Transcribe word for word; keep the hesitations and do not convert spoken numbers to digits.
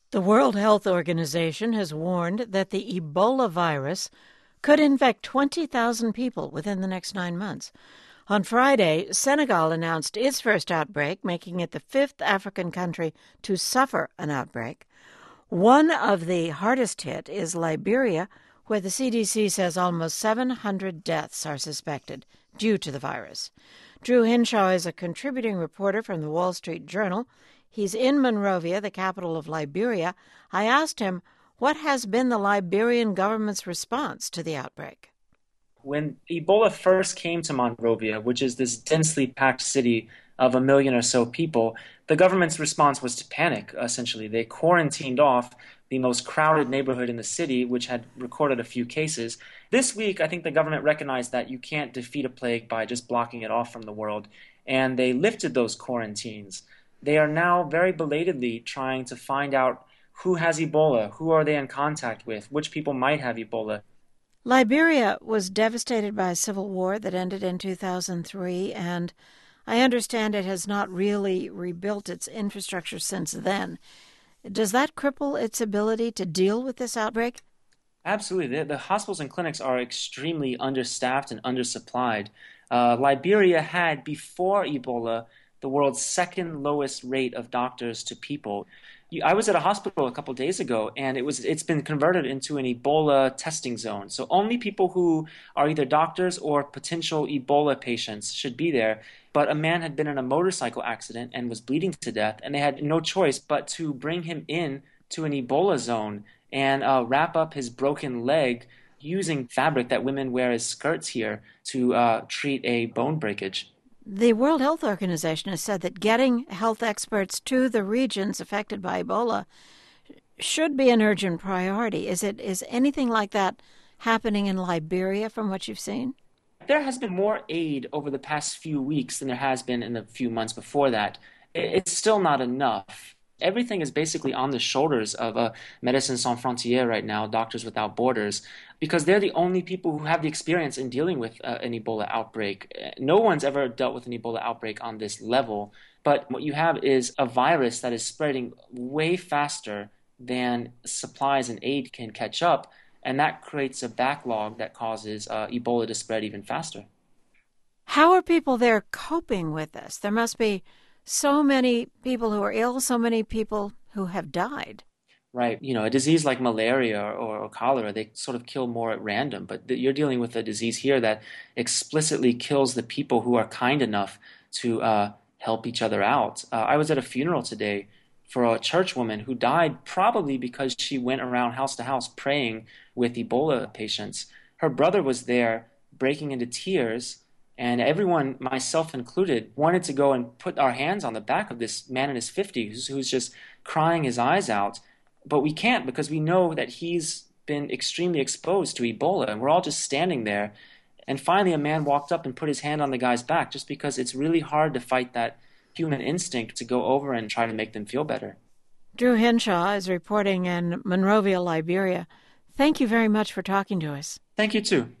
The World Health Organization has warned that the Ebola virus could infect twenty thousand people within the next nine months. On Friday, Senegal announced its first outbreak, making it the fifth African country to suffer an outbreak. One of the hardest hit is Liberia, where the C D C says almost seven hundred deaths are suspected due to the virus. Drew Hinshaw is a contributing reporter from the Wall Street Journal. He's in Monrovia, the capital of Liberia. I asked him what has been the Liberian government's response to the outbreak. When Ebola first came to Monrovia, which is this densely packed city of a million or so people, the government's response was to panic, essentially. They quarantined off the most crowded neighborhood in the city, which had recorded a few cases. This week, I think the government recognized that you can't defeat a plague by just blocking it off from the world, and they lifted those quarantines. They are now very belatedly trying to find out who has Ebola, who are they in contact with, which people might have Ebola. Liberia was devastated by a civil war that ended in two thousand three, and I understand it has not really rebuilt its infrastructure since then. Does that cripple its ability to deal with this outbreak? Absolutely. The, the hospitals and clinics are extremely understaffed and undersupplied. Uh, Liberia had, before Ebola, the world's second lowest rate of doctors to people. I was at a hospital a couple of days ago, and it was it's been converted into an Ebola testing zone. So only people who are either doctors or potential Ebola patients should be there. But a man had been in a motorcycle accident and was bleeding to death, and they had no choice but to bring him in to an Ebola zone and uh, wrap up his broken leg using fabric that women wear as skirts here to uh, treat a bone breakage. The World Health Organization has said that getting health experts to the regions affected by Ebola should be an urgent priority. Is it is anything like that happening in Liberia from what you've seen? There has been more aid over the past few weeks than there has been in the few months before that. It's still not enough. Everything is basically on the shoulders of uh, Médecins Sans Frontières right now, Doctors Without Borders, because they're the only people who have the experience in dealing with uh, an Ebola outbreak. No one's ever dealt with an Ebola outbreak on this level, but what you have is a virus that is spreading way faster than supplies and aid can catch up, and that creates a backlog that causes uh, Ebola to spread even faster. How are people there coping with this? There must be so many people who are ill, so many people who have died. Right. You know, a disease like malaria or, or cholera, they sort of kill more at random. But th- you're dealing with a disease here that explicitly kills the people who are kind enough to uh, help each other out. Uh, I was at a funeral today for a church woman who died probably because she went around house to house praying with Ebola patients. Her brother was there breaking into tears, and everyone, myself included, wanted to go and put our hands on the back of this man in his fifties who's just crying his eyes out. But we can't because we know that he's been extremely exposed to Ebola, and we're all just standing there. And finally, a man walked up and put his hand on the guy's back just because it's really hard to fight that human instinct to go over and try to make them feel better. Drew Hinshaw is reporting in Monrovia, Liberia. Thank you very much for talking to us. Thank you, too.